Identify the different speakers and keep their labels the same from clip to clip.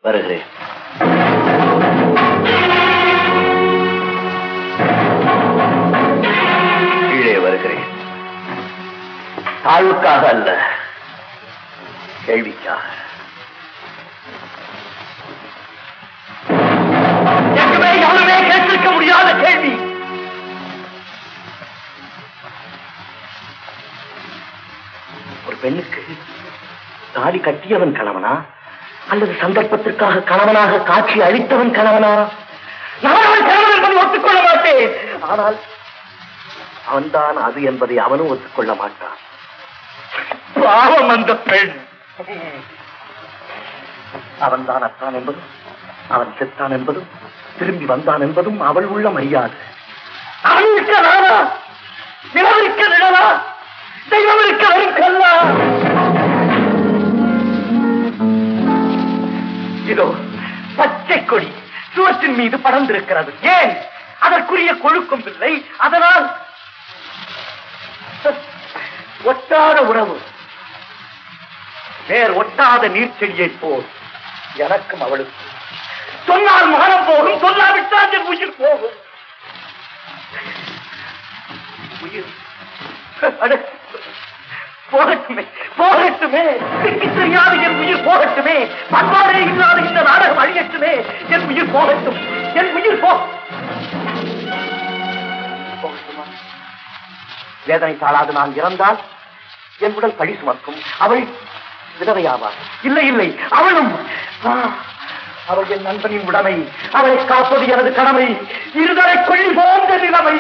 Speaker 1: வருகிறேன். கீழே வருகிறேன். தாழ்வுக்காக அல்ல, கேள்விக்காக. எவருமே கேட்டிருக்க முடியாத கேள்வி. ஒரு பெண்ணுக்கு தாலி கட்டியவன் கணவனா அல்லது சந்தர்ப்பத்திற்காக கணவனாக காட்சி அளித்தவன் கணவனா? நான் அவன் கணவன் என்பதை ஒத்துக்கொள்ள மாட்டேன். ஆனால் அவன்தான் அது என்பதை அவனும் ஒத்துக்கொள்ள மாட்டான். பாவம் அந்த பெண். அவன்தான் அத்தான் என்பதும் அவன் செத்தான் என்பதும் திரும்பி வந்தான் என்பதும் அவள் உள்ள மரியாதை. அவன் இருக்க நானா? நிலவிருக்க நிழலா? தெய்வம் இருக்க வரும் கல்லா? இதோ பச்சை கொடி சுவற்றின் மீது படர்ந்திருக்கிறது. ஏன்? அதற்குரிய கொழுக்கும் இல்லை. அதனால் ஒட்டாத உறவு, வேர் ஒட்டாத நீர்ச்செடியை போல் எனக்கும் அவளுக்கும். சொன்னால் மானம் போகும், சொல்லாவிட்டால் என் உயிர் போகும். உயிர் போகட்டுமே, போகட்டுமே. தெரியாத என் உயிர் போகட்டுமே. பண்பாடே இல்லாத இந்த நாடகம் அழியட்டுமே. என் உயிர் போகட்டும், என் உயிர் போகட்டுமா? வேதனை தாழாது நான் இறந்தால் என் உடல் பழி சுமக்கும். அவள் விதவையாவாள். இல்லை இல்லை, அவளும். அவள் என் நண்பனின் உடைமை. அவளை காப்பது எனது கடமை. இருதலை கொள்ளி போன்ற நிலைமை.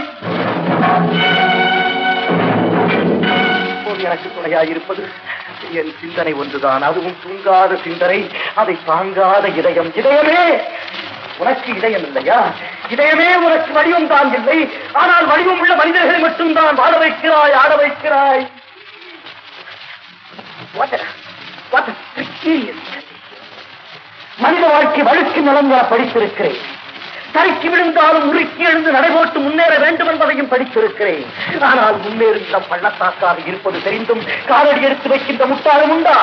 Speaker 1: எனக்கு துணையாயிருப்பது என் சிந்தனை ஒன்றுதான். அதுவும் தூங்காத சிந்தனை, அதை தாங்காத இதயம். இதயமே, உனக்கு இதயம் இல்லையா? இதயமே, உனக்கு வடிவம் தான் இல்லை. ஆனால் வடிவம் உள்ள மனிதர்களை மட்டும்தான் வாழ வைக்கிறாய், ஆட வைக்கிறாய். மனித வாழ்க்கை வழுக்கு நலன்கள படித்திருக்கிறேன். தரைக்கு விழுந்தாலும் உருக்கி எழுந்து நடைபோட்டு முன்னேற வேண்டும் என்பதையும் படித்திருக்கிறேன். ஆனால் முன்னேறுகிற பள்ளத்தாக்காக இருப்பது தெரிந்தும் காலடி எடுத்து வைக்கின்ற முட்டாளும் உண்டா?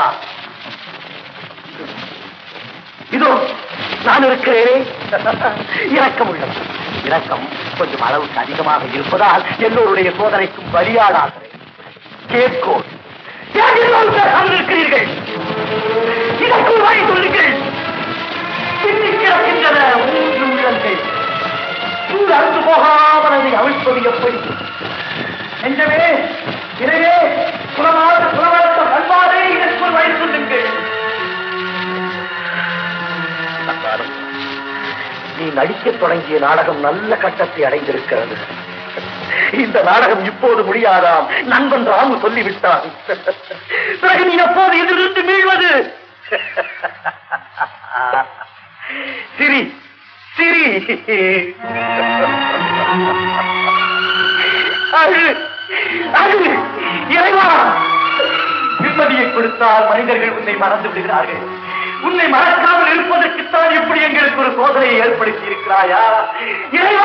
Speaker 1: இதோ நான் இருக்கிறேனே. இரக்கம் உள்ளது. இரக்கம் கொஞ்சம் அளவுக்கு அதிகமாக இருப்பதால் எல்லோருடைய சோதனைக்கும் பலியாடாகிறேன். கேட்கோள் இருக்கிறீர்கள். இதற்கு வழி சொல்லுங்கள். கிடக்கின்றன உள்ளங்கள். அறுந்து போகாமல் அதை அவிழ்ப்பது எப்படி? நெஞ்சமே, இறைவே, புலமாத புலவர்த்த பண்பாடே இதற்குள் வழி சொல்லுங்கள். நீ நடிக்கத் தொடங்கிய நாடகம் நல்ல கட்டத்தை அடைந்திருக்கிறது. இந்த நாடகம் இப்போது முடியாதாம். நண்பன் ராமு சொல்லிவிட்டான். பிறகு நீ எப்போது இதிலிருந்து மீள்வது? சிரி சிரி. இறைவா, நிம்மதியை கொடுத்தால் மனிதர்கள் உன்னை மறந்து விடுகிறார்கள். உன்னை மறக்காமல் இருப்பதற்குத்தான் இப்படி எங்களுக்கு ஒரு சோதனையை ஏற்படுத்தி இருக்கிறாயா? இறைவா,